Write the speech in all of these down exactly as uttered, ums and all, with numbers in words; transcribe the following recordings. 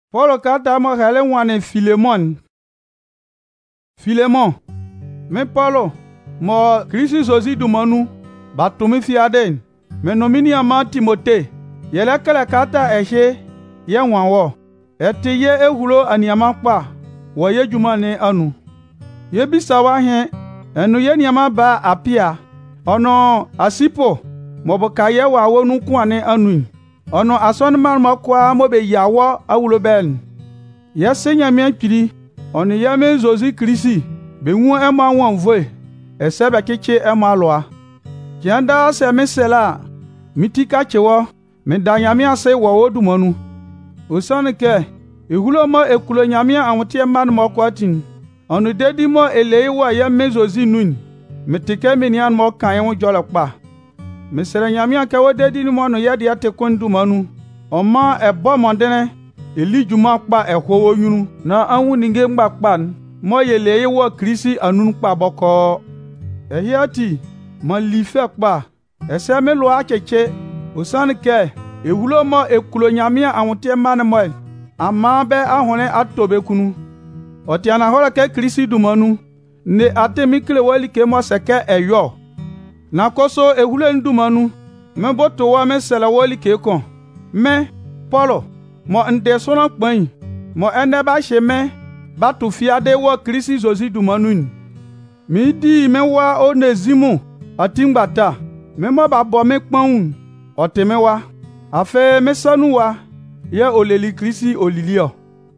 Paul kata mo hele wane Philemon. Philemon, me Paulo, mo Kristi Zozi dumanu, batumi fiaden, me nomini ama Timote, yele kele kata eshe, ye wanwo, ete ye ehulo aniyama pa, wo ye jumane anu. Ye bisawa he, enu ye niyama ba apia, ono asipo, moboka ye wa wonu kwane anu. Ono asonman mo kwa mo be yawo awulo ben. Ye senya mi akiri, ono ye me Zozi Kristi, be wu ema won voe, esebe keche ema loa. Kianda se me sela, mitika chewo, me danyami ase wo odumanu. Osane ke, ehulo mo ekulo nyami anwote man mo kwatin. Ono dedi mo elei wo ye me Zozi nun. Metike me nian mo kan ye jolokpa. Mesere nyami ake wo dedi ni mo no ye de ate kondu manu. Oma ebo mondene elijuma kpa ehwo wo yunu na anwu ninge ngba kpan mo yele wo Kristi anun kpa boko. Ehiati mo life kpa ese me lo acheche osan ke ewulo mo ekulo nyami anwote man mo ama be ahone atobe kunu. Otiana hola ke Kristi dumanu ne ate mikle wali ke mo seke eyo. Na koso ehule ndumanu, me boto wa me sela woli kekon. Me, Paulo, mo nde sona kpen, mo ende ba she me, ba tu fiade wo Kristi Zozi dumanu. Mi di me wa Onesimo, atingbata, me mo ba bo me kpen, ote me wa, afe me sanu wa, ye oleli Kristi olilio.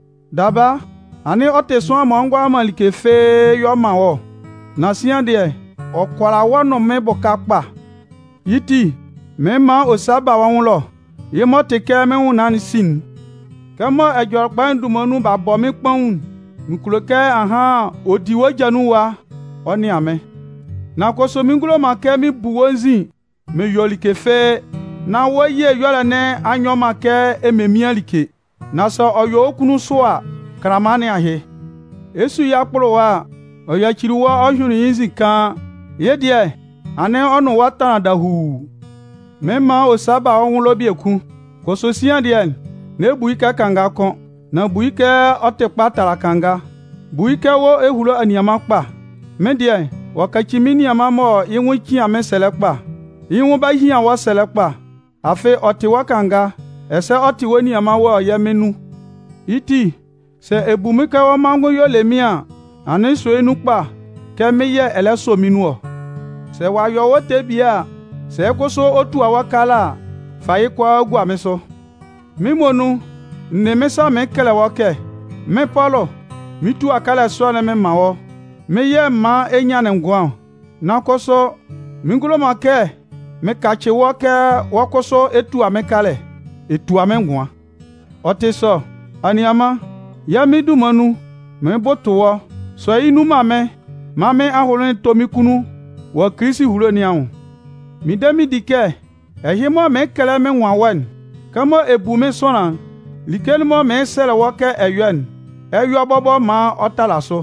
Daba, ani ote so mo ngwa malike fe yo ma wo. Na sian de okwara wono me bokakpa yiti me ma osaba wonlo ye mo teke me hunan sin kemo ejor pandumanu ba bo me pon nkuloke aha odiwo janu wa oni ame na koso mingulo make mi buwonzi me yolike fe na woye yola ne anyoma ke ememialike na so oyo okunu so a kramane ahe esu ya kporo wa oya chiruwa ohunu yinzi kan yedie ane onu wata dahu mema osaba ohun lobi eku koso sian die ne buike kanga kon na buike otepa tara kanga buike wo ehulo aniyama kpa medie wakachimini amamo yinwu chi ame selekpa yinwu ba hi an wo selekpa afe oti wakanga ese oti woni ama wo yemenu iti se ebumike wo mangu yo lemia ane so enukpa ke meye eleso minuo. Se wa yo wote bia se koso otu awakala fayi kwa gwa meso mimonu ne mesa me kele woke me Paulo mi tu akala so na me mawo me ye ma enya ne ngwa na koso mingulo make me kache woke wokoso etu amekale etu amengwa oteso aniama ya midu manu me botowo so inu mame mame aholo tomikunu wo Kristi hulo ni awon mi demi dike ehimo me kele me nwawen kamo ebume sona likelmo me sele woke eyen eyo bobo ma otalaso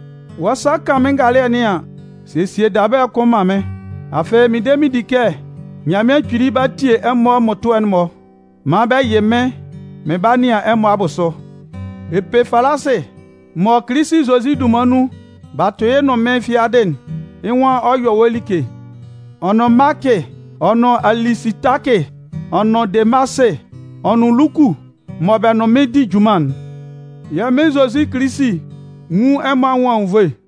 wasaka mengale ni a sesie dabe ko mame afe mi demi dike nyame twiri batie emo moto enmo ma be yeme me bania emo aboso epe falase mo Kristi Zozi dumanu batoye no me fiaden inwa oyo welike ono make ono alisitake ono demase ono luku mobe no medi juman ya me Zozi Kristi mu ema won ve